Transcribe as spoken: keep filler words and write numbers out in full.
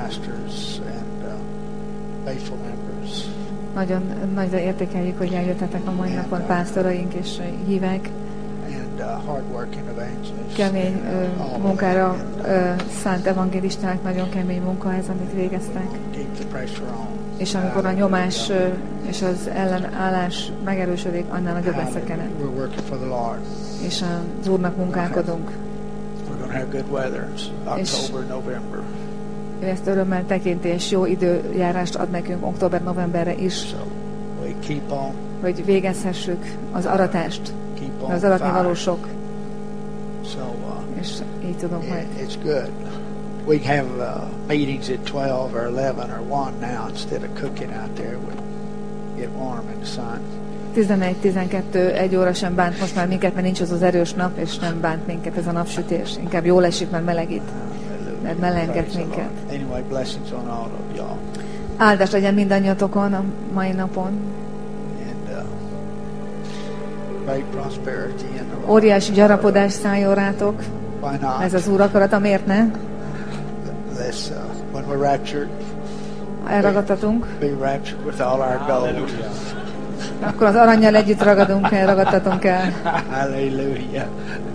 pastors and uh, faithful members. Nagyon nagyra értékeljük, hogy eljöttetek a mai napon pásztoraink és hívek. And uh, hard-working evangelists. Kemény and, uh, all munkára of that. uh, szánt evangélisták, nagyon kemény munka ez, amit végeztek. Keep the pressure on. És amikor a nyomás uh, és az ellenállás megerősödik, annál nagyobb lesz a kenet. We're working for the Lord. És az Úrnak munkálkodunk. We're going to have good weather in October, November. Ő ezt örömmel tekinti, és jó időjárást ad nekünk október-novemberre is, So we keep on, hogy végezhessük az aratást, keep on az aratni firing. való sok, So uh, és így tudunk majd. it, it's good. We have uh, meetings at twelve or eleven or one now instead of cooking out there. We get warm in the sun. tizenegy, tizenkettő, egy óra sem bánt most már minket, mert nincs az az erős nap, és nem bánt minket ez a napsütés. Inkább jól esik, mert melegít, mert melenget minket. Anyway, blessings on all of y'all. Áldás legyen mindannyiatokon a mai napon. And uh, great prosperity in the Lord. Óriási gyarapodás szálljon rátok. Why not? Ez az Úr akarata, miért ne? Let's, uh, when we're raptured, Ha elragadtatunk, be raptured with all our gold. akkor az arannyal együtt ragadunk el, ragadtatunk el. Hallelujah.